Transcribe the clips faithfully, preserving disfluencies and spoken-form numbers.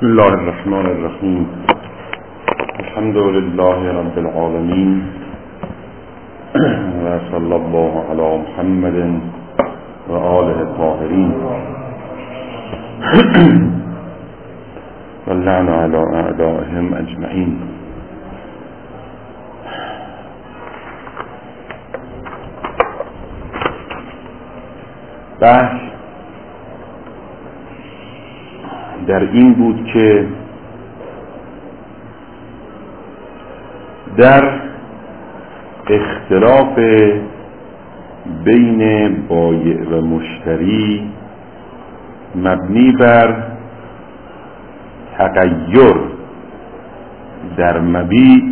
بسم الله الرحمن الرحیم. الحمد لله رب العالمین و صلی الله علی محمد و آله الطاهرین و اللعن علی اعدائهم اجمعین. بحث در این بود که در اختلاف بین بایع و مشتری مبنی بر تغییر در مبیع،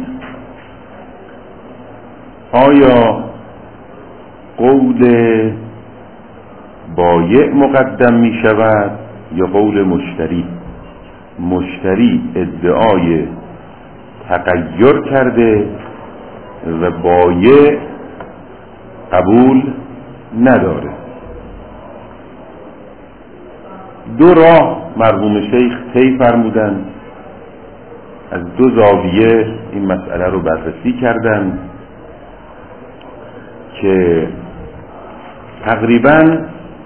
آیا قول بایع مقدم می شود یا قول مشتری؟ مشتری ادعای تغییر کرده و بایع قبول نداره. دو راه مرحوم شیخ طی فرمودند، از دو زاویه این مسئله رو بررسی کردند که تقریباً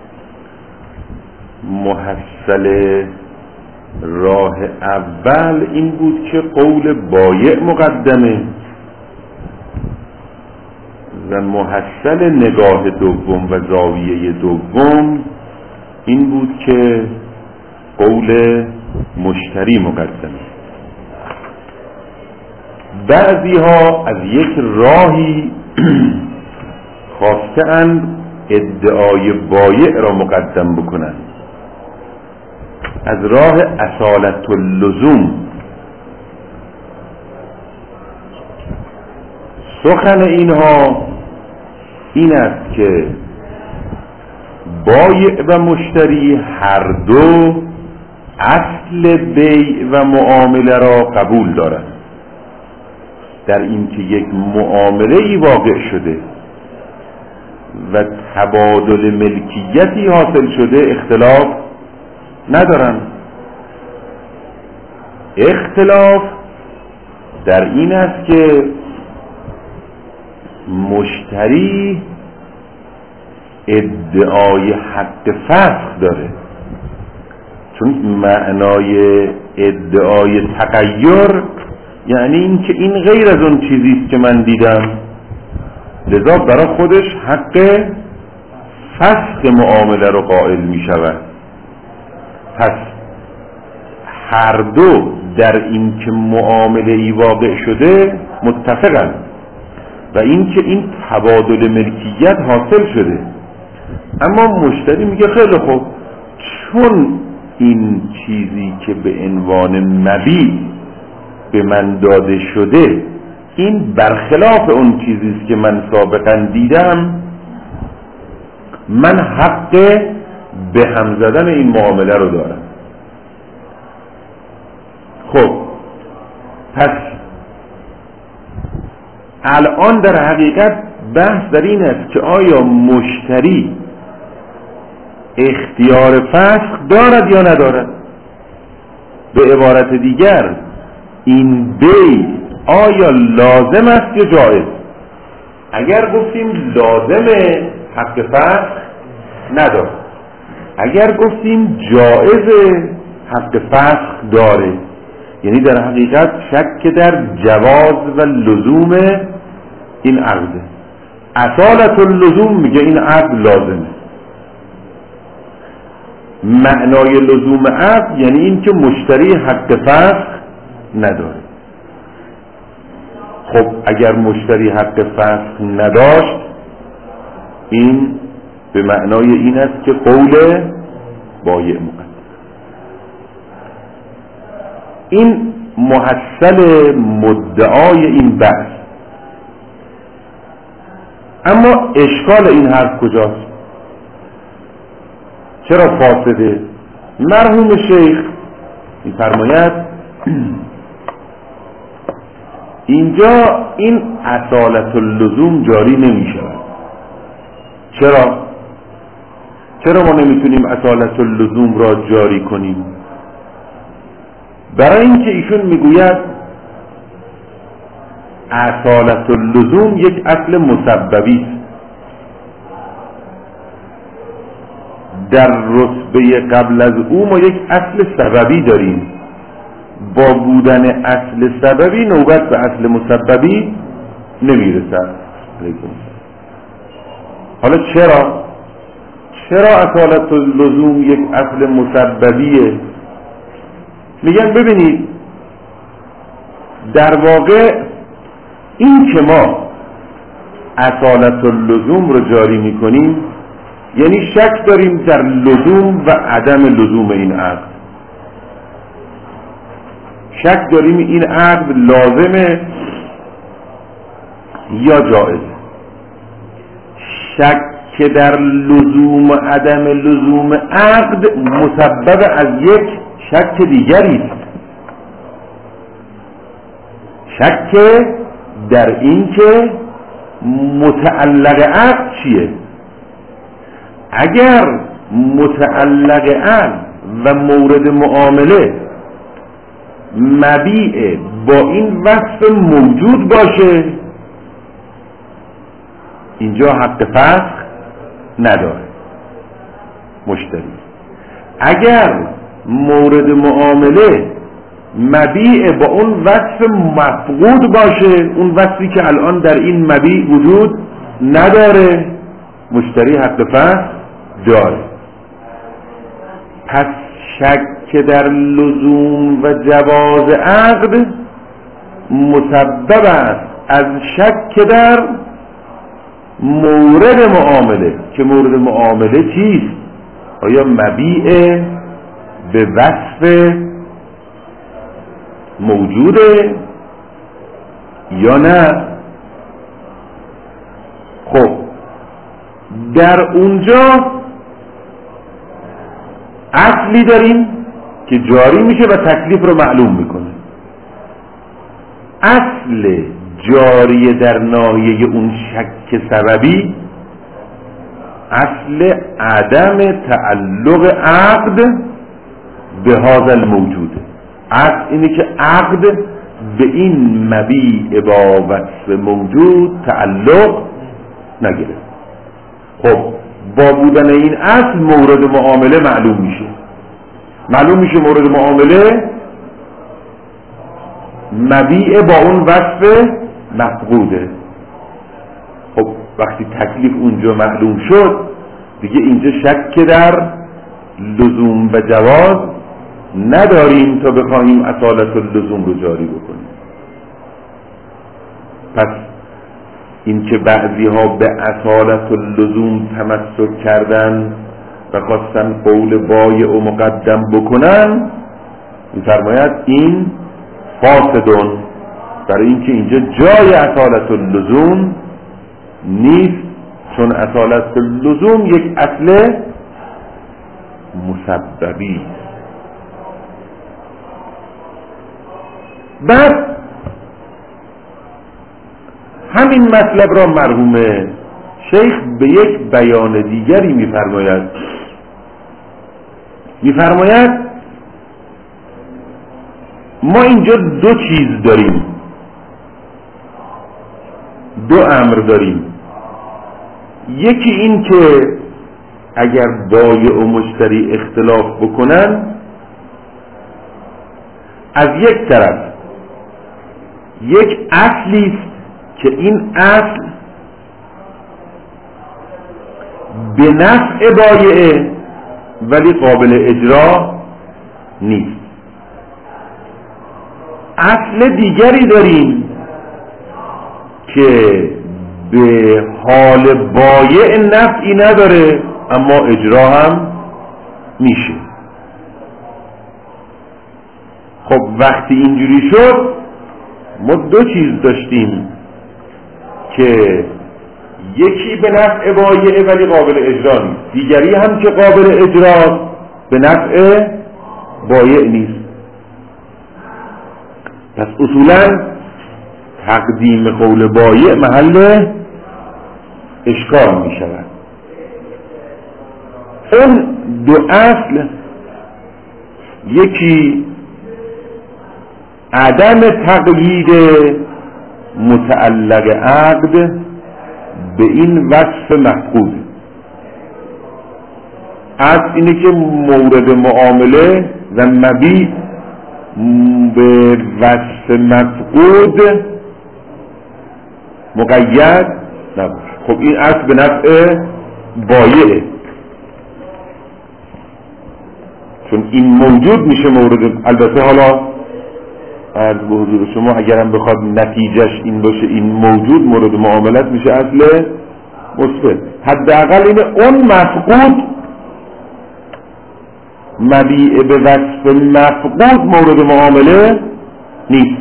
محصل راه اول این بود که قول بایع مقدمه و محصل نگاه دوم و زاویه دوم این بود که قول مشتری مقدمه. بعضی ها از یک راهی خواستند ادعای بایع را مقدم بکنند، از راه اصالت اللزوم. سخن اینها این است که بایع و مشتری هر دو اصل بیع و معامله را قبول دارند. در این که یک معامله ای واقع شده و تبادل ملکیتی حاصل شده اختلاف ندارن. اختلاف در این است که مشتری ادعای حق فسخ داره، چون معنای ادعای تغییر یعنی این که این غیر از اون چیزیست که من دیدم، لذا برای خودش حق فسخ معامله رو قائل می شود. پس هر دو در این که معامله ای واقع شده متفقند و این که این تبادل ملکیت حاصل شده. اما مشتری میگه خیلی خوب، چون این چیزی که به عنوان مبیع به من داده شده این برخلاف اون چیزیست که من سابقا دیدم، من حق به هم زدن این معامله رو دارم. خب پس الان در حقیقت بحث در این است که آیا مشتری اختیار فسخ دارد یا ندارد؟ به عبارت دیگر این بیع آیا لازم است یا جایز؟ اگر گفتیم لازمه حق فسخ نداره، اگر گفتیم جایز حق فسخ داره. یعنی در حقیقت شک در جواز و لزوم این عقده. اصالت اللزوم میگه این عقد لازمه. معنای لزوم عقد یعنی این که مشتری حق فسخ نداره. خب اگر مشتری حق فسخ نداشت، این به معنای این است که قول بایع مقدم. این محصل مدعای این بحث. اما اشکال این حرف کجاست؟ چرا فاسده؟ مرحوم شیخ می‌فرماید اینجا این اصالت اللزوم جاری نمی شود. چرا؟ چرا ما نمیتونیم اصالت اللزوم را جاری کنیم؟ برای اینکه ایشون میگوید اصالت اللزوم یک اصل مسببی است. در رتبه قبل از او ما یک اصل سببی داریم، با بودن اصل سببی نوبت به اصل مسببی نمیرسد. حالا چرا؟ چرا اصالت اللزوم یک اصل مسببیه؟ میگن ببینید در واقع این که ما اصالت اللزوم رو جاری میکنیم یعنی شک داریم در لزوم و عدم لزوم این عقد، شک داریم این عقد لازمه یا جائزه. شک که در لزوم و عدم لزوم عقد مسبب از یک شک دیگری است، شک در این که متعلق عقد چیه. اگر متعلق عقد و مورد معامله مبیع با این وصف موجود باشه اینجا حق فسخ نداره مشتری. اگر مورد معامله مبیع با اون وصف مفقود باشه، اون وصفی که الان در این مبیع وجود نداره، مشتری حق فسخ داره. پس شک در لزوم و جواز عقد مسبب است از شک در مورد معامله، که مورد معامله چیست؟ آیا مبیع به وصف موجوده یا نه؟ خب در اونجا اصلی داریم که جاری میشه و تکلیف رو معلوم میکنه. اصل جاری در ناحیه اون شک سببی اصل عدم تعلق عقد به هذا الموجوده. اصل اینه که عقد به این مبیع با وصف موجود تعلق نگیره. خب با بودن این اصل مورد معامله معلوم میشه. معلوم میشه مورد معامله مبیع با اون وصف مفقوده. خب وقتی تکلیف اونجا معلوم شد دیگه اینجا شک در لزوم و جواز نداریم تا بخواهیم اصالت اللزوم رو جاری بکنیم. پس این که بعضی ها به اصالت اللزوم تمسک کردن و خواستن قول بایع و مقدم بکنن، می‌فرماید این فاسدون، برای اینکه اینجا جای اصالت اللزوم نیست، چون اصالت اللزوم یک اصل مسببی. بعد همین مطلب را مرحوم شیخ به یک بیان دیگری می‌فرماید. می‌فرماید ما اینجا دو چیز داریم، دو امر داریم. یکی این که اگر بایع و مشتری اختلاف بکنن، از یک طرف یک اصلی است که این اصل به نفع بایعه ولی قابل اجرا نیست. اصل دیگری داریم که به حال بایع نفعی نداره اما اجرا هم میشه. خب وقتی اینجوری شد ما دو چیز داشتیم که یکی به نفع بایع ولی قابل اجرا نیست، دیگری هم که قابل اجرا به نفع بایع نیست. پس اصولا تقدیم قول بایع محل اشکال می شود. اون دو اصل، یکی عدم تقیید متعلق عقد به این وصف مفقود. اصل اینه که مورد معامله و مبیع به وصف مفقود مقید نباشه. خب این اصل به نفع بایعه، چون این موجود میشه مورد. البته حالا عرض به حضور شما اگرم بخواد نتیجهش این باشه این موجود مورد معاملت میشه اصل مثبت. حداقل اینه اون مفقود مبیع به وصف مفقود مورد معامله نیست.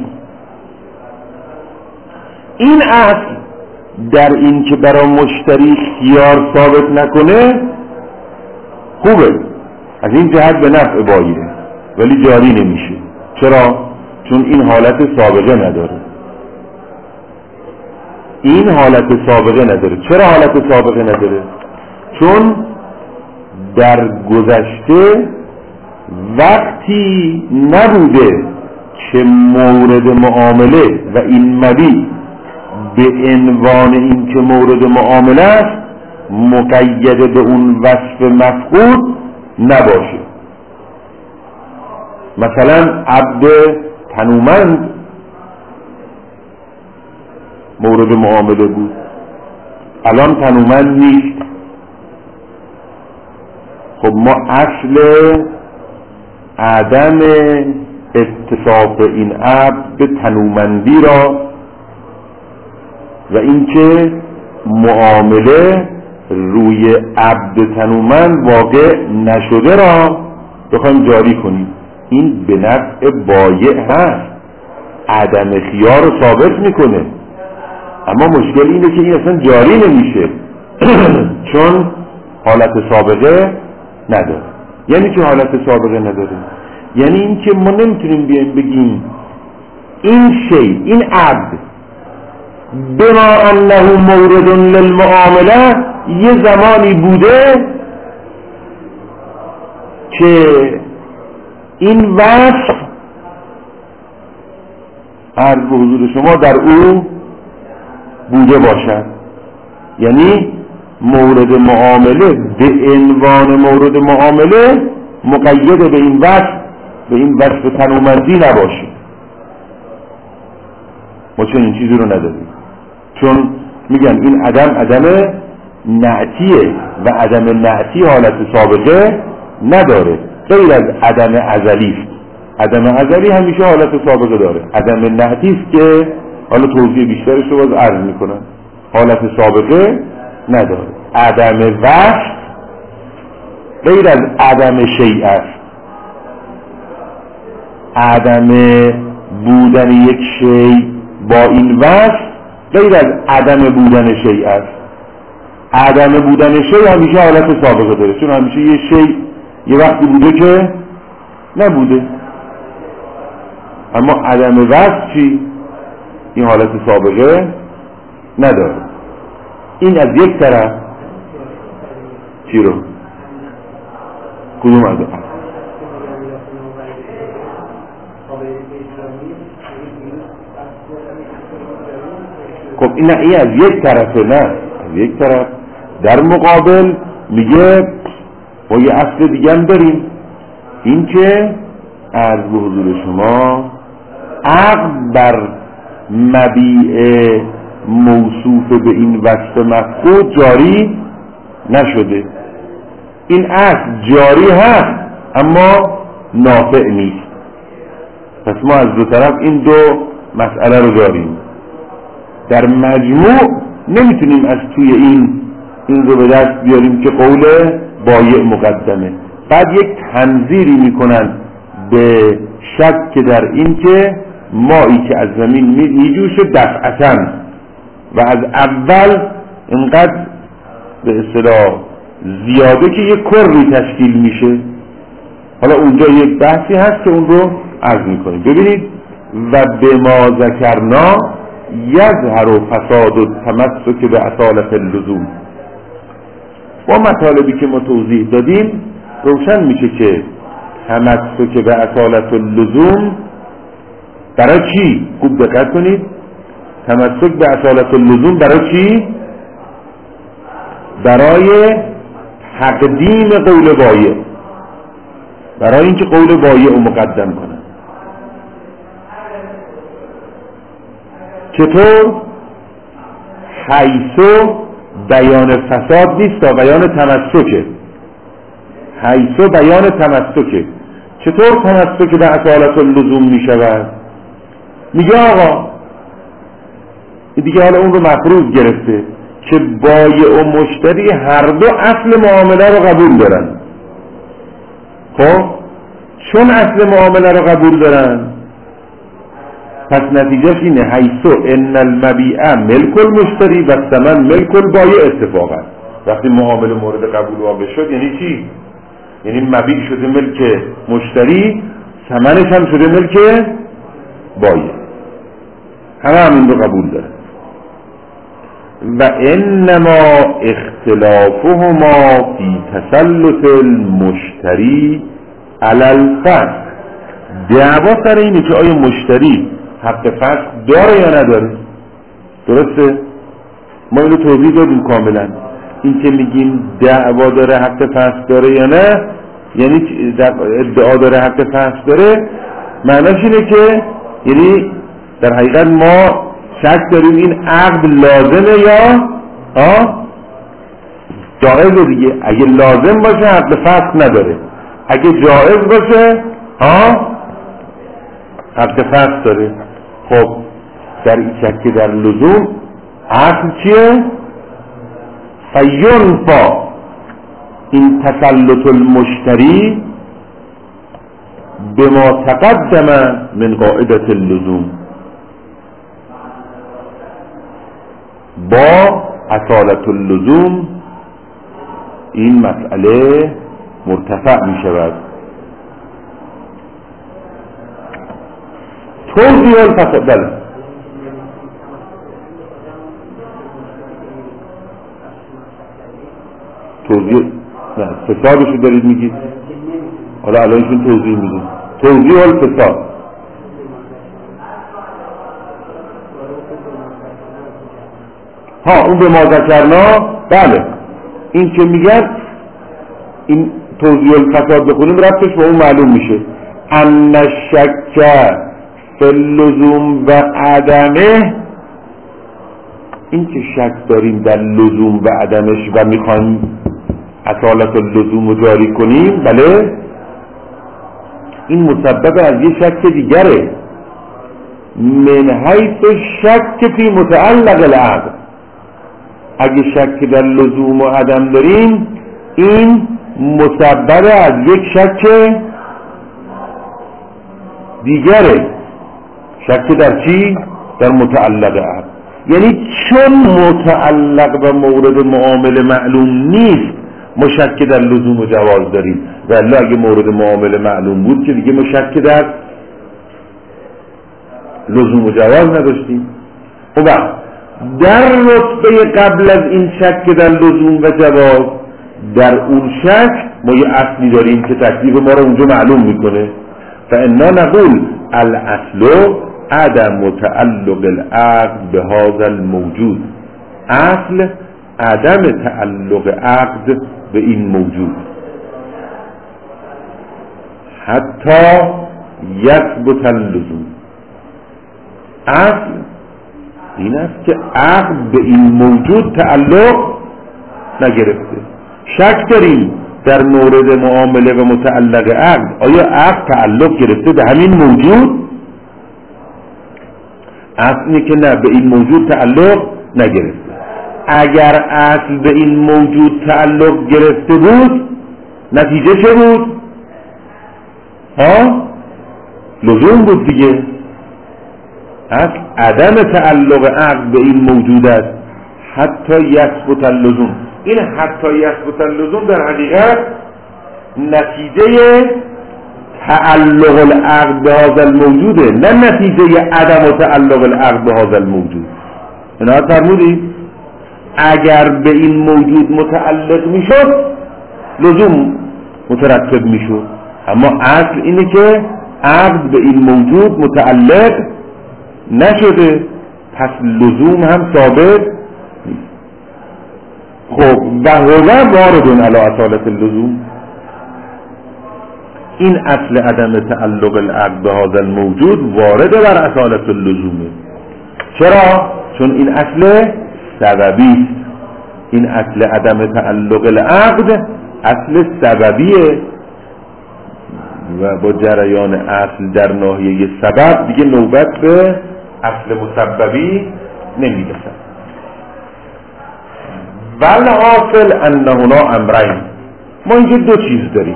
این اصل در این که برای مشتری خیار ثابت نکنه خوبه، از این جهت به نفع بایعه، ولی جاری نمیشه. چرا؟ چون این حالت سابقه نداره. این حالت سابقه نداره. چرا حالت سابقه نداره؟ چون در گذشته وقتی نبوده که مورد معامله و این مبیع به عنوان این که مورد معامله است مقید به اون وصف مفقود نباشه. مثلا عبد تنومند مورد معامله بود، الان تنومند نیست. خب ما اصل عدم اتصاف این عبد به تنومندی را و اینکه معامله روی عبد تنومند واقع نشده را بخوایم جاری کنیم، این به نفع بایع هست، عدم خیار رو ثابت میکنه. اما مشکل اینه که این اصلا جاری نمیشه چون حالت سابقه نداره. یعنی که حالت سابقه نداره یعنی این که ما نمیتونیم بیایم بگیم این شی، این عبد بما انه مورد للمعامله یه زمانی بوده که این وصف عرض به حضور شما در او بوده باشد، یعنی مورد معامله به عنوان مورد معامله مقید به این وصف به این وصف تنومندی نباشه. ما چنین چیزی رو نداریم، چون میگن این عدم عدم نعتیه و عدم نعتی حالت سابقه نداره، غیر از عدم ازلی است. عدم ازلی همیشه حالت سابقه داره. عدم نعتی است که حالا توضیح بیشترش رو باز عرض میکنم، حالت سابقه نداره. عدم وصف غیر از عدم شیء است. عدم بودن یک شیء با این وصف غیر از عدم بودن شیء است. عدم بودن شیء همیشه حالت سابقه داره، چون همیشه یه شیء یه وقتی بوده که نبوده. اما عدم وصف چی؟ این حالت سابقه نداره. این از یک طرف. چی رو؟ کدوم از دو؟ خب این نه، این از یک طرفه، نه از یک طرف. در مقابل میگه ما یه اصل دیگه هم داریم، این که عرض به حضور شما عقد بر مبیع موصوف به این وصف مفقود جاری نشده. این اصل جاری هست اما نافع نیست. پس ما از دو طرف این دو مسئله رو داریم. در مجموع نمیتونیم از توی این این رو به دست بیاریم که قول بایع مقدمه. بعد یک تنظیری میکنن به شک در این که مایی که از زمین میجوشه دفعتاً و از اول اینقدر به اصطلاح زیاده که یک کری تشکیل میشه. حالا اونجا یک بحثی هست که اون رو عرض میکنیم. ببینید و به ما ذکرنا یظهر فساد و تمسک به اصالت اللزوم. با مطالبی که ما توضیح دادیم روشن میشه که تمسک به اصالت اللزوم برای چی؟ خوب دقت کنید، تمسک به اصالت اللزوم برای چی؟ برای تقدیم قول بایع، برای اینکه قول بایع رو مقدم کنن. چطور؟ حیثو بیان فساد نیست تا بیان تمسکه، حیثو بیان تمسکه. چطور تمسک به اصالت اللزوم می شود؟ میگه آقا دیگه حالا اون رو مفروض گرفته که بایع و مشتری هر دو اصل معامله رو قبول دارن. خب چون اصل معامله رو قبول دارن پس نتیجهش اینه حیثو ان المبیع ملک المشتری و الثمن ملک البایع اتفاقا. وقتی معامله مورد قبول واقع شد یعنی چی؟ یعنی مبیع شده ملک مشتری، ثمنش هم شده ملک بایع، همه همین رو قبول داره. و انما اختلافهما فی تسلط المشتری علی الفسخ. دعوا سر اینه که آیا مشتری حق فسخ داره یا نداره. درسته؟ ما اینو توضیح دادیم کاملا. این که میگیم دعوا داره حق فسخ داره یا نه، یعنی ادعا داره حق فسخ داره، معناش اینه که یعنی در حقیقت ما شک داریم این عقد لازمه یا آه جائزه دیگه. اگه لازم باشه حق فسخ نداره، اگه جائز باشه آه حق فسخ داره. خب در این شک در لزوم اصل چیه؟ فینفا این تسلط المشتری بما تقدم من قاعدة اللزوم، با اصالت اللزوم این مسئله مرتفع می شود. توضیح الفساد. بله توضیح نه فسادشو دارید میگید، حالا الانشون توضیح میدیم. توضیح الفساد ها اون به ما ذکرنا. بله این که میگن این توضیح الفساد بخونیم ربطش با اون معلوم میشه. ان الشک فی اللزوم و عدمه، این که شک داریم در لزوم و عدمش و میخوایم اصالت اللزوم رو جاری کنیم، بله این مسبب از یه شک دیگره. من حیث شک فی متعلق العقد، اگه شک در لزوم و عدم داریم این مسبب از یک شک دیگره. شک در چی؟ در متعلق عقد. یعنی چون متعلق و مورد معامله معلوم نیست ما شک در لزوم و جواز داریم، ولی اگه مورد معامله معلوم بود که دیگه ما شک در لزوم و جواز نداشتیم. خب در رتبه قبل از این شک در لزوم و جواز، در اون شک ما یه اصلی داریم که تکلیف ما رو اونجا معلوم میکنه. فانا نقول الاصل عدم تعلق العقد به هذا الموجود، اصل عدم تعلق عقد به این موجود حتی یثبت اللزوم. اصل این است که عقد به این موجود تعلق نگرفته. شک داریم در مورد معامله و متعلق عقد، آیا عقد تعلق گرفته به همین موجود؟ اصلی که نه، به این موجود تعلق نگرفته. اگر اصل به این موجود تعلق گرفته بود نتیجه چه بود؟ ها؟ لزوم بود دیگه. اصل عدم تعلق عقد به این موجود است حتی یثبت اللزوم. این حتی یثبت اللزوم در حقیقت نتیجه تعلق العقد به هذا الموجوده، نه نتیجه عدم تعلق العقد به هذا الموجود. اینا فرمودید اگر به این موجود متعلق میشد لزوم مترتب میشد، اما اصل اینه که عقد به این موجود متعلق نشده، پس لزوم هم ثابت نیست. خب و هو وارد علی اصالت اللزوم، این اصل عدم تعلق العقد به هذا الموجود وارد بر اصالت اللزومه. چرا؟ چون این اصل سببی است. این اصل عدم تعلق العقد اصل سببیه و با جریان اصل در ناحیه سبب دیگه نوبت به اصل مسببی نمیرسد. والحاصل ان هنا امرین، ما اینجا دو چیز داریم.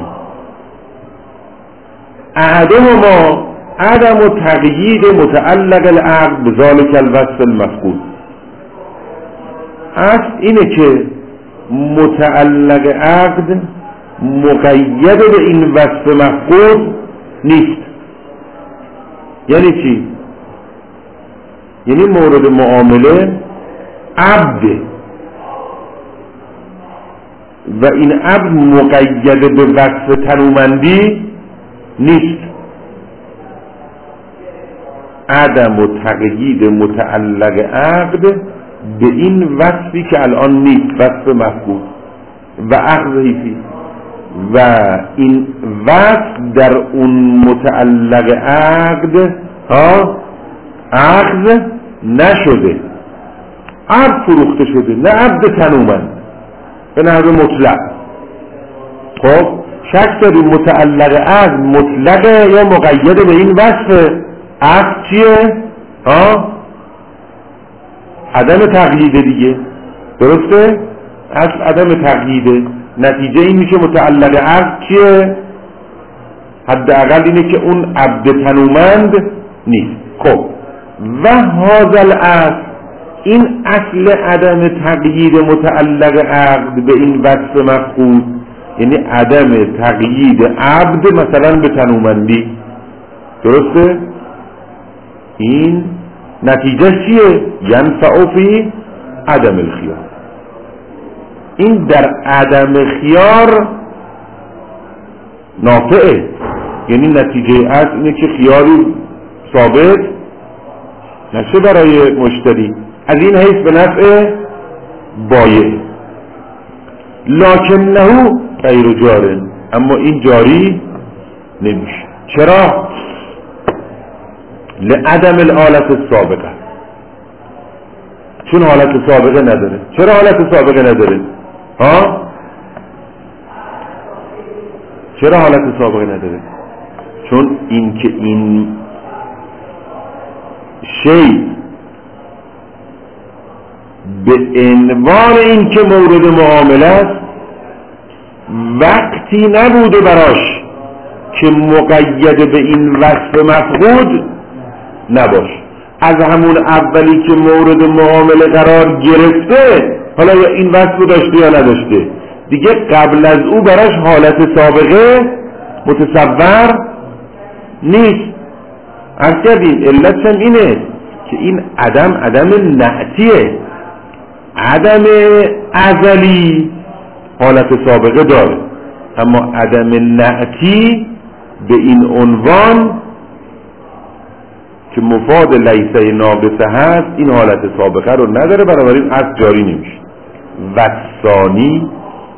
احدهما عدم تقیید متعلق العقد بذلك الوصف المفقود. اصل اینه که متعلق عقد مقید به این وصف مفقود نیست. یعنی چی؟ یعنی مورد معامله عبد و این عبد مقید به وصف تنومندی نیست. عدم و تقیید متعلق عقد به این وصفی که الان نیست، وصف مفقود و اخذی فی، و این وصف در اون متعلق عقد ها اخذ نشده، عبد فروخته شده، نه عبد تنومند به نحو مطلق. خب شک داریم متعلق عقد مطلقه یا مقید به این وصف. عقد چیه؟ ها عدم تقیید دیگه، درسته؟ اصل عدم تقییده، نتیجه این میشه متعلق عقد چیه؟ حداقل اینه که اون عبد تنومند نیست. خب و هذا الاصل، این اصل عدم تقیید متعلق عقد به این وصف مفقود، یعنی عدم تقیید عبد مثلا به تنومندی، درسته؟ این نتیجه چیه؟ ینفع فی عدم الخیار. این در عدم خیار نافعه، یعنی نتیجه اصل اینه که خیاری ثابت نشه برای مشتری، از این حیث به نفع بایع. لکنه غیر جار، اما این جاری نمیشه. چرا؟ لعدم الحالت السابقه، چون حالت سابقه نداره. چرا حالت سابقه نداره؟ ها؟ چرا حالت سابقه نداره؟ چون این که این شی به عنوان این که مورد معامله است وقتی نبوده براش که مقید به این وصف مفقود نباش. از همون اولی که مورد معامله قرار گرفته، حالا یا این وصف داشته یا نداشته، دیگه قبل از او براش حالت سابقه متصور نیست. از کردیم علت هم اینه که این عدم عدم نعتیه، عدم ازلی حالت سابقه داره، اما عدم نعتی به این عنوان که مفاد لیسه ناقصه هست این حالت سابقه رو نداره، بنابراین اصل جاری نمیشه. و ثانی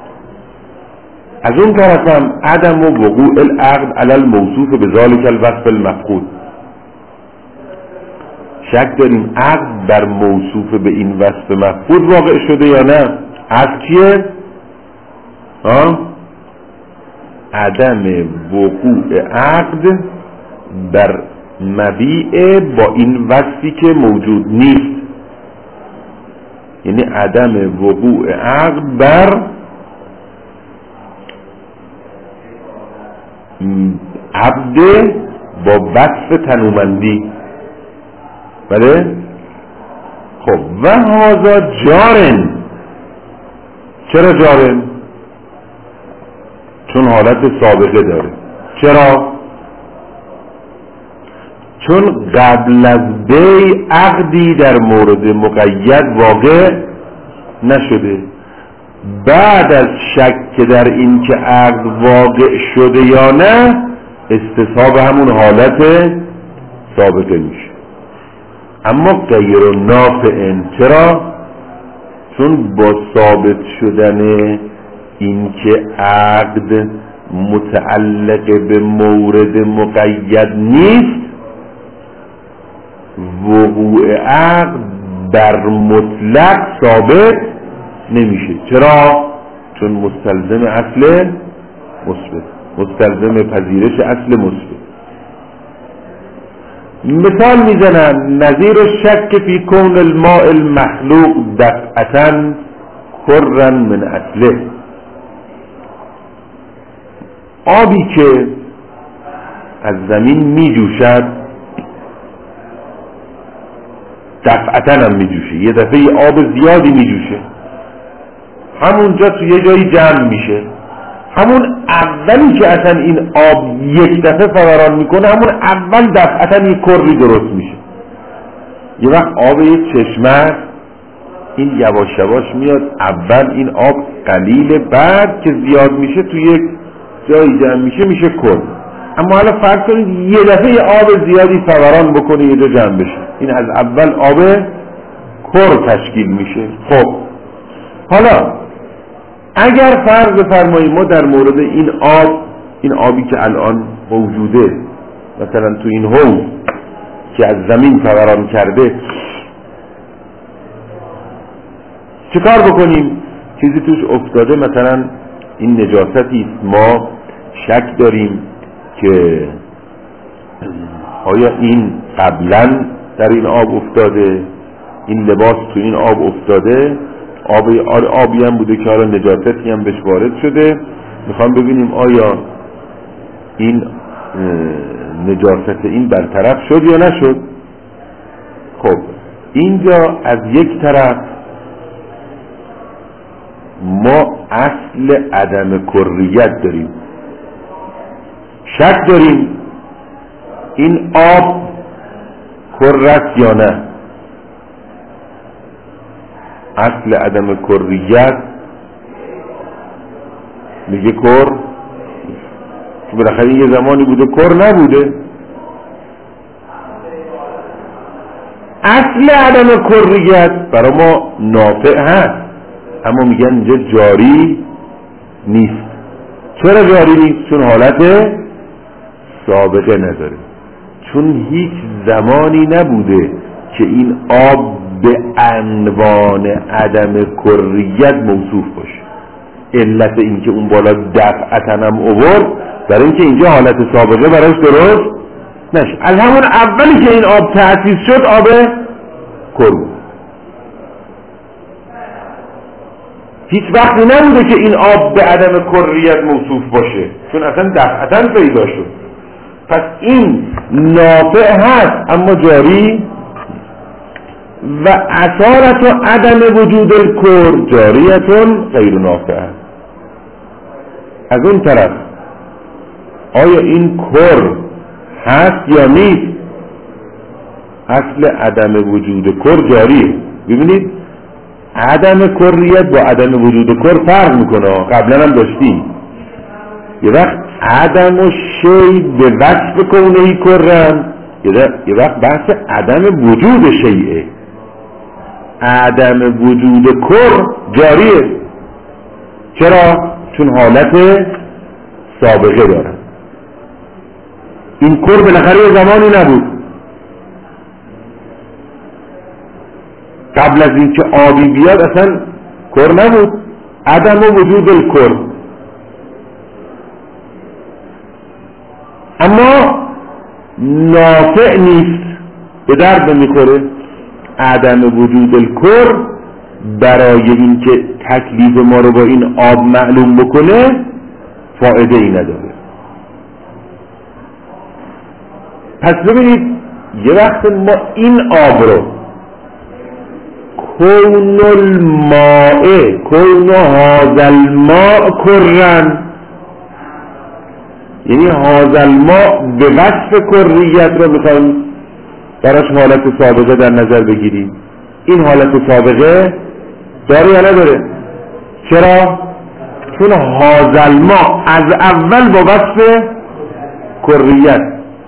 از اون طرف هم عدم و وقوع العقد علی الموصوف بذلک الوصف المفقود. شک داریم عقد بر موصوف به این وصف مفقود واقع شده یا نه. اصل چیه؟ ها؟ عدم وقوع عقد بر مبیع با این وصفی که موجود نیست، یعنی عدم وقوع عقد بر عبد با وصف تنومندی. بله؟ خب و هذا جارن. چرا جارن؟ چون حالت سابقه داره. چرا؟ چون قبل از بی عقدی در مورد مقید واقع نشده. بعد از شک در این که عقد واقع شده یا نه، استصحاب همون حالت سابقه میشه. اما غیر نافع چرا؟ چون با ثابت شدن این که عقد متعلق به مورد مقید نیست، وقوع عقد بر مطلق ثابت نمیشه. چرا؟ چون مستلزم اصل مثبت، مستلزم پذیرش اصل مثبت. مثال میزنم نظیر شک فی کون الماء المخلوق دفعتا کرا من اصله. آبی که از زمین می جوشد دفعتا هم می جوشه، یه دفعه آب زیادی می جوشه، همونجا تو یه جایی جمع میشه. همون اولی که اصلا این آب یک دفعه فوران میکنه، همون اول دفعتا یک کری درست میشه. یه وقت آب یک چشمه این یواش یواش میاد، اول این آب قلیله، بعد که زیاد میشه تو یک جایی جمع میشه میشه کر. اما حالا فرض کنید یه دفعه آب زیادی فوران بکنه یه جا جمع بشه، این از اول آب کر تشکیل میشه. خب حالا اگر فرض فرماییم ما در مورد این آب، این آبی که الان موجوده مثلا تو این حوض که از زمین فوران کرده، چه کار بکنیم؟ چیزی توش افتاده، مثلا این نجاستی است، ما شک داریم که آیا این قبلا در این آب افتاده، این لباس تو این آب افتاده، آبی آبی هم بوده که حالا نجاستی هم بهش وارد شده، میخوام ببینیم آیا این نجاست این برطرف شد یا نشد. خب اینجا از یک طرف ما اصل عدم کریت داریم، شک داریم این آب کرست یا نه. اصل عدم کریت میگه کر، بالاخره یه زمانی بوده کر نبوده. اصل عدم کریت برای ما نافع هست، اما میگن اینجا جاری نیست. چرا جاری نیست؟ چون حالت سابقه نداره، چون هیچ زمانی نبوده که این آب به عنوان عدم کریت موصوف باشه. علت این که اون بالا دفعتا هم اوورد برای اینکه اینجا حالت سابقه براش درست نشه. از همون اولی که این آب تأسیس شد آب کر بود. هیچ وقتی نبوده که این آب به عدم کریت موصوف باشه، چون اصلا دفعتا پیدا شد. پس این نافع هست اما جاری، و اثارت عدم وجود الکر جاریتون غیر نافع. از اون طرف آیا این کر هست یا نیست؟ اصل عدم وجود کر جاریه. ببینید عدم کریت با عدم وجود کر فرق میکنه، قبلا هم داشتیم. یه وقت عدم و شی به وصف کونهی کرن، یه وقت بحث عدم وجود شیئه. عدم وجود کر جاریه. چرا؟ چون حالت سابقه داره. این کر بالاخره یه زمانی نبود، قبل از اینکه آبی بیاد اصلا کر نبود. عدم وجود الکر. اما نافع نیست، به درد نمیخوره. عدم وجود الکر برای اینکه تکلیف ما رو با این آب معلوم بکنه فایده ای نداره. پس ببینید یه وقت ما این آب رو کون الماء کون هذا الماء کرن، یعنی هذا الماء به وصف کریت رو میخوایم براش حالت سابقه در نظر بگیریم. این حالت سابقه داره یا نداره؟ چرا؟ چون هذا الماء از اول با وصف کریت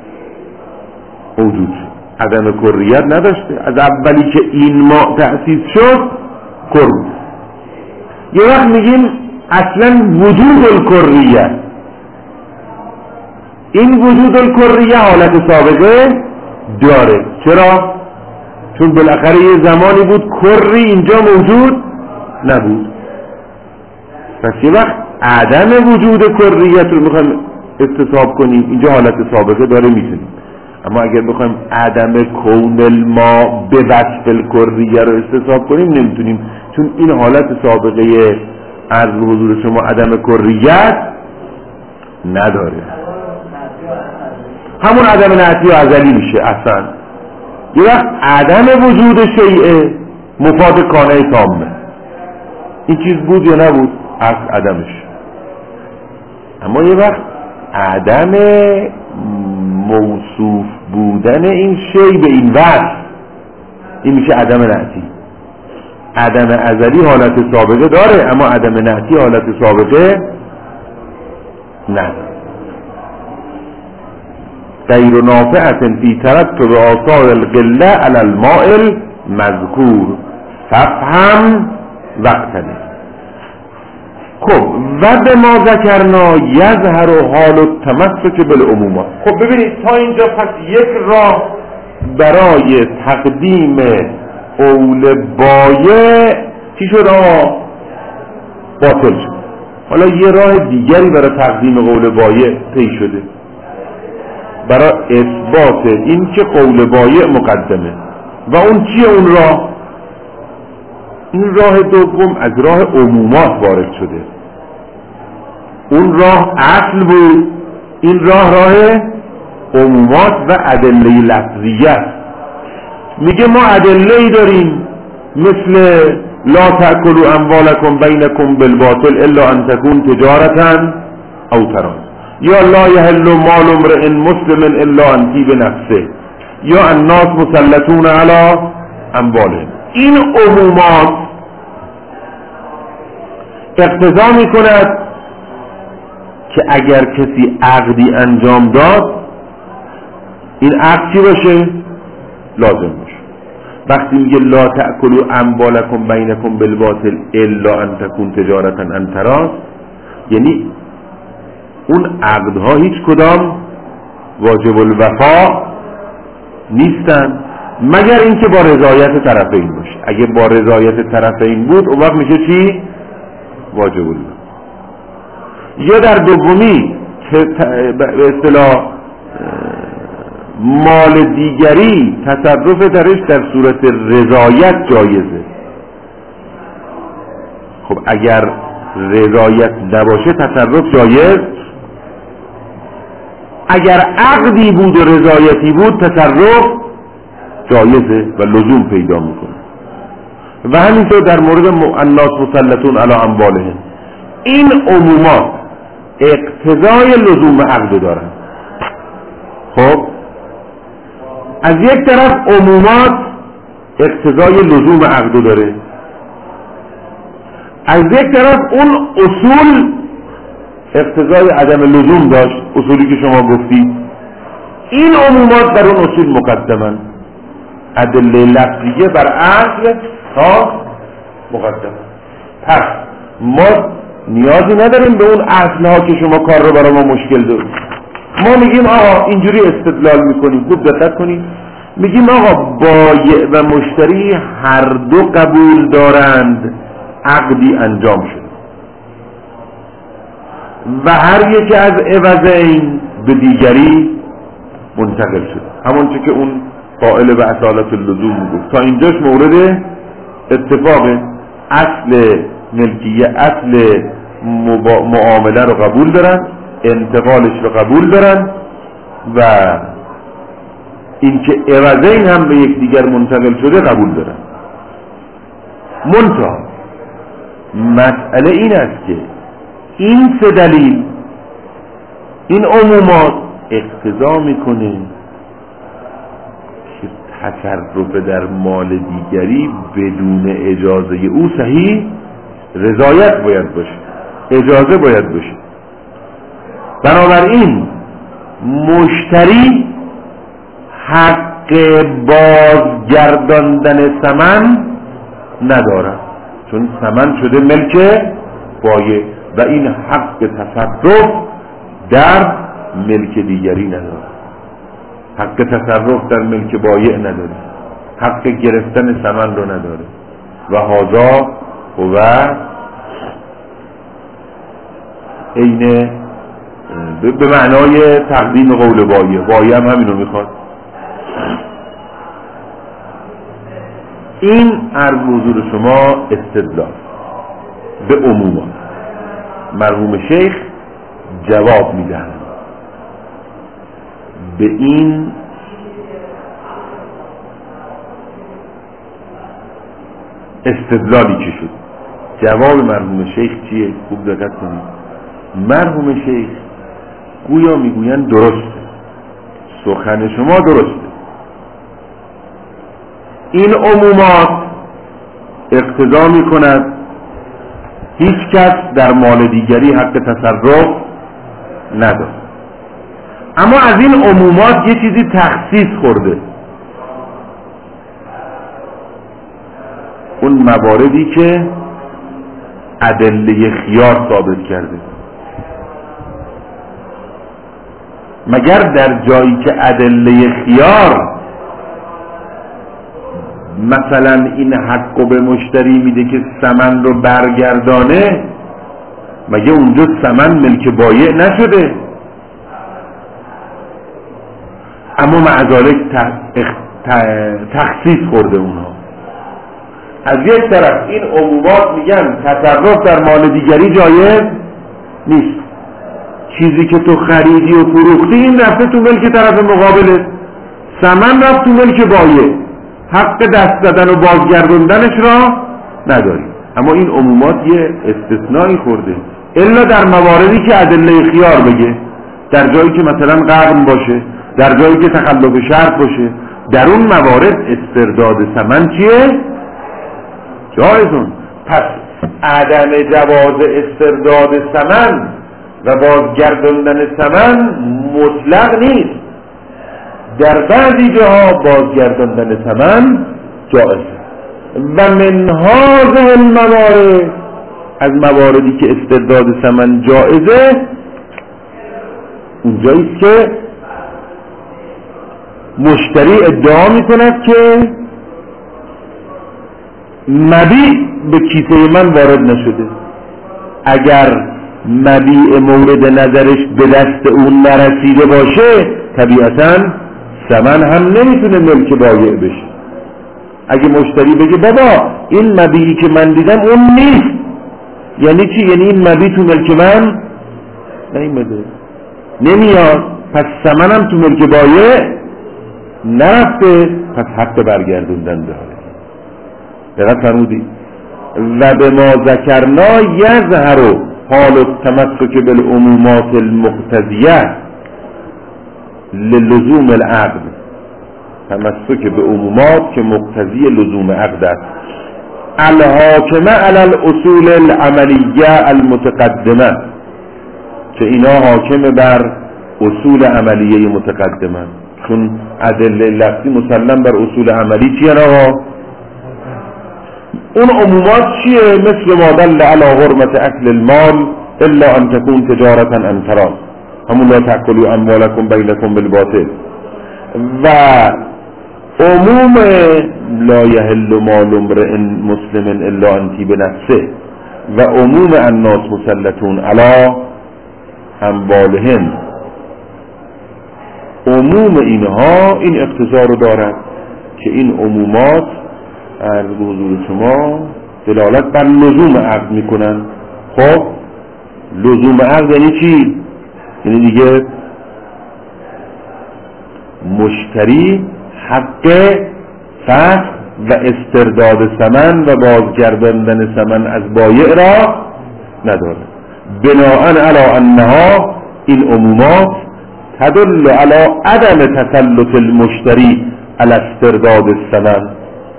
موجود شد، عدم کریت نداشته. از اولی که این ما تأسیس شد کر بود. یه وقت میگیم اصلا وجود الکریت، این وجود الکریه حالت سابقه داره. چرا؟ چون بالاخره یه زمانی بود کری اینجا موجود نبود. پس یه وقت عدم وجود کریت رو میخوایم استصحاب کنیم، اینجا حالت سابقه داره میتونیم. اما اگر بخوایم عدم کون الماء به وصف الکریه رو استصحاب کنیم نمیتونیم، چون این حالت سابقه عرض به حضور شما عدم کریت نداره. همون عدم نعتی و ازلی میشه اصلا. یه وقت عدم وجود شیء مفاد کانه تامه، این چیز بود یا نبود؟ از عدمش. اما یه وقت عدم موصوف بودن این شیء به این وصف، این میشه عدم نعتی. عدم ازلی حالت سابقه داره اما عدم نعتی حالت سابقه نداره. غیر نافعة فی ترتب آثار القله علی الماء المذکور فافهم وقتنه. خب و به ما ذکرنا یظهر حال التمسک بالعمومات. خب ببینید تا اینجا پس یک راه برای تقدیم قول بایع چی شد؟ آقا باطل شد. حالا یه راه دیگری برای تقدیم قول بایع پی شده، برای اثبات این که قول بایع مقدمه. و اون چیه اون راه؟ این راه دوم از راه عمومات وارد شده. اون راه اصل بود، این راه راه عمومات و ادله لفظیه. میگه ما ادله ای داریم مثل لا تأکلوا اموالکم بینکم بالباطل الا ان تکون تجارتا او تراض، یا لا یحل مال امرئ مسلم الا ان طیب نفسه، یا الناس مسلطون علی اموالهم. این عمومات اقتضا میکند که اگر کسی عقدی انجام داد این عقد چی باشه؟ لازم باشه. وقتی میگه لا تأکلوا اموالکم بینکم بالباطل الا ان تکون تجارتا عن تراض، یعنی اون عقدها هیچ کدام واجب الوفا نیستن مگر اینکه با رضایت طرفین باشه. اگه با رضایت طرفین بود اون وقت میشه چی؟ واجب الوفا. یا در دومی به اصطلاح مال دیگری تصرف درش در صورت رضایت جایزه. خب اگر رضایت نباشه تصرف جایز، اگر عقدی بود و رضایتی بود تصرف جایزه و لزوم پیدا میکنه. و همینطور در مورد الناس مسلطون علی اموالهم، این عمومات اقتضای لزوم عقد دارن. خب از یک طرف عمومات اقتضای لزوم عقد داره، از یک طرف اون اصول اقتضای عدم لزوم داشت، اصولی که شما گفتید. این عمومات بر اون اصول مقدمن، ادله لفظیه بر اصل ها مقدم. پس ما نیازی نداریم به اون اصل ها که شما کار رو برای ما مشکل دارید. ما میگیم آقا اینجوری استدلال میکنیم، خوب دقت کنید، میگیم آقا بایع و مشتری هر دو قبول دارند عقدی انجام شد و هر یکی از عوضین به دیگری منتقل شد، همون چه که اون قائل به اصالت اللزوم گفت. تا اینجاش مورد اتفاق. اصل ملکیه، اصل معامله رو قبول دارن، انتقالش رو قبول دارن و اینکه عوضین هم به یک دیگر منتقل شده قبول دارن. منتها مسئله این است که این سه دلیل، این عمومات اقتضا میکنه که تصرف در مال دیگری بدون اجازه او صحیح رضایت باید باشه، اجازه باید باشه. بنابراین مشتری حق بازگرداندن ثمن نداره، چون ثمن شده ملک بایع و این حق تصرف در ملک دیگری نداره. حق تصرف در ملک بایع نداره، حق گرفتن ثمن رو نداره. و هذا و این به معنای تقدیم قول بایع، بایع هم همینو میخواد. این عرض حضور شما استدلال به عموما. مرحوم شیخ جواب میدن به این استدلالی که شد. جواب مرحوم شیخ چیه؟ خوب دقت کنید. مرحوم شیخ گویا میگوین درسته، سخن شما درسته، این عمومات اقتضا میکند هیچ کس در مال دیگری حق تصرف نداره. اما از این عمومات یه چیزی تخصیص خورده، اون مواردی که ادله خیار ثابت کرده. مگر در جایی که ادله خیار مثلا این حقو به مشتری میده که ثمن رو برگردانه، مگه اونجا ثمن ملک بایع نشده؟ اما معذالک تخصیص خورده اونها. از یک طرف این عمومات میگن تصرف در مال دیگری جایز نیست، چیزی که تو خریدی و فروختی این رفته تو ملک طرف مقابلت، ثمن رفت تو ملک بایع، حق دست دادن و بازگردوندنش را نداری. اما این عمومات یه استثنایی خورده، الا در مواردی که ادله خیار بگه، در جایی که مثلا غبن باشه، در جایی که تخلف شرط باشه، در اون موارد استرداد ثمن چیه؟ جایزون. پس عدم جواز استرداد ثمن و بازگرداندن ثمن مطلق نیست، در بعضی جاها بازگرداندن ثمن جایزه. و من هذه الموارد، از مواردی که استرداد ثمن جایزه، اونجاییست که مشتری ادعا میکند که مبیع به کیسه من وارد نشده. اگر مبیع مورد نظرش به دست اون نرسیده باشه، طبیعتاً ثمن هم نمیتونه ملک بایع بشه. اگه مشتری بگه بابا این مبیعی که من دیدم اون نیست، یعنی چی؟ یعنی این مبیع تو ملک من نیومده، نمیاد، پس ثمنم تو ملک بایع نرفته، پس حق برگردوندن داره. دقت فرمودی؟ و به ما ذکرنا یظهر حال التمسک بالعمومات المقتضیه للزوم العقد، تمسک به عمومات که مقتضی لزوم عقد است، الحاکمه علی الاصول العملیه المتقدمه، که اینا حاکم بر اصول عملیه متقدمه، چون ادله لفظی مسلم بر اصول عملی چیه آقا؟ اون عمومات چیه؟ مثل ما دل علی حرمت اکل المال الا ان تكون تجارتا عن تراض، همون لا تأکلوا اموالکم بینکم بالباطل. و عموم لا یحل مال امرئ مسلم الا ان طیب نفسه، و عموم الناس مسلطون علی اموالهم، عموم اینها این اقتضا رو دارد که این عمومات عرض به حضور شما دلالت بر لزوم عقد میکنن. خب لزوم عقد یعنی چی؟ یعنی دیگه مشتری حق فسخ و استرداد ثمن و بازگرداندن ثمن از بایع را نداره. بناءً علی انها، این عمومات تدل علی عدم تسلط المشتری علی استرداد الثمن،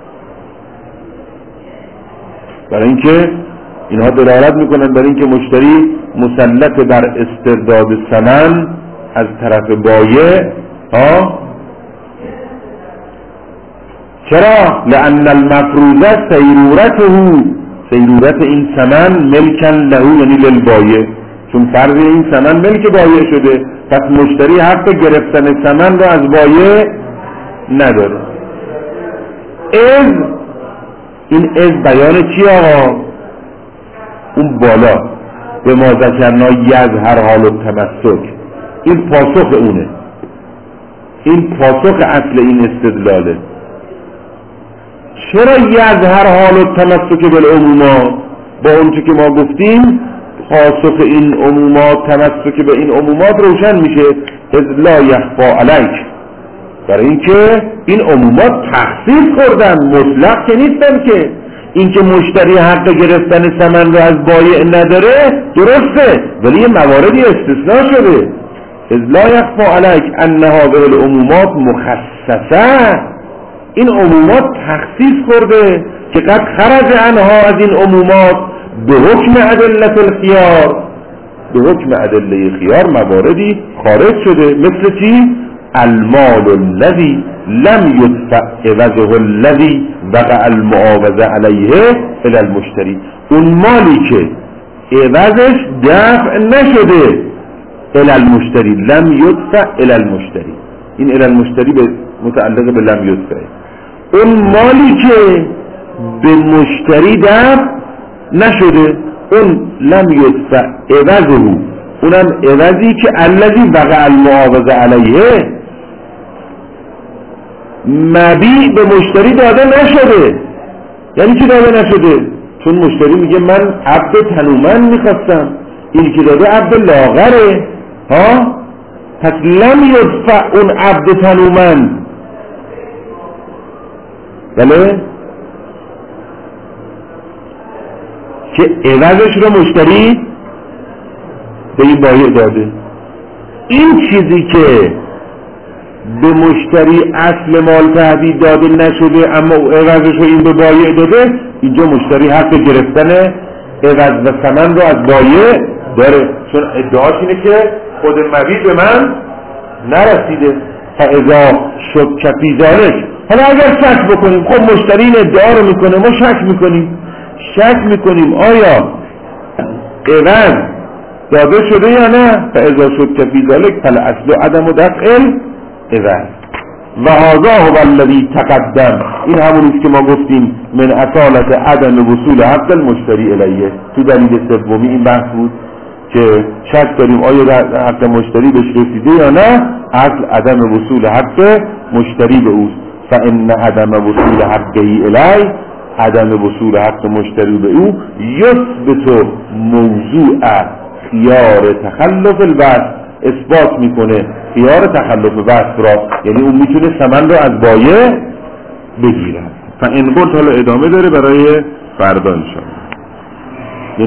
برای اینکه اینها دلالت میکنن برای اینکه مشتری مسلط بر استرداد ثمن از طرف بایع ها. چرا؟ لأن المفروضه سیرورته، سیرورت این ثمن ملکن له یعنی للبایع، چون فرض این ثمن ملک بایع شده، پس مشتری حق گرفتن ثمن رو از بایع نداره. از این از بیان چی آقا؟ اون بالا به ما ذکرنا یظهر حال التمسک، این پاسخ اونه، این پاسخ اصل این استدلاله. چرا یظهر حال التمسک بالعمومات؟ با اونچه که ما گفتیم پاسخ این عمومات، تمسک به این عمومات روشن میشه. اذ لا یخفا علیک، برای اینکه این عمومات تخصیص خوردن، مطلق که نیستن که. اینکه مشتری حق گرفتن ثمن رو از بایع نداره درسته، ولی یه مواردی استثناء شده. اذ لا یخفا علیک ان هذه العمومات مخصصه، این عمومات تخصیص خورده که قد خرج عنها، از این عمومات به حکم ادله الخيار، به حکم ادله خیار مواردی خارج شده. مثل چی؟ المال الذي لم يدفع عوضه الذي وقع المعاوضه علیه الى المشتری، اون مالی که عوضش دفع نشده الى المشتری، لم يدفع الى المشتری، این الى المشتری به متعلق به لم يدفع، اون مالی که به مشتری دفع نشده، اون لم یدفع عوضه، اونم عوضی که الذی وقع المعاوضه علیه، مبیع به مشتری داده نشده. یعنی چی داده نشده؟ چون مشتری میگه من عبد تنومند میخواستم، اینی که داده عبد لاغره ها، پس لم یدفع اون عبد تنومند. بله؟ که عوضش رو مشتری به این بایع داده. این چیزی که به مشتری اصل مال تهدید داده نشده اما عوضش رو این به بایع داده، اینجا مشتری حق گرفتن عوض و ثمن رو از بایع داره، چون ادعاش اینه که خود مبیع به من نرسیده. فاذا شک فی ذلک، حالا اگر شک بکنیم، خب مشتری این ادعا رو میکنه، ما شک میکنیم، شک میکنیم آیا عوض داده شده یا نه. فاذا شک فی ذلک فالاصل عدم دفع عوض و هذا هو الذی تقدم، این همونیست که ما گفتیم من اصالت عدم وصول حق المشتری الیه. تو دلیل سومی این بحث بود که شک داریم آیا حق مشتری بهش رسیده یا نه. اصل عدم وصول حق مشتری به اوست. فان عدم وصول حقه الی، عدم وصول حق مشتری به او یثبت موضوع خیار تخلف البحث، اثبات میکنه خیار تخلف بحث را، یعنی اون میتونه ثمن رو از بایع بگیره. فان قلت، حالا ادامه داره برای فردا انشاءالله.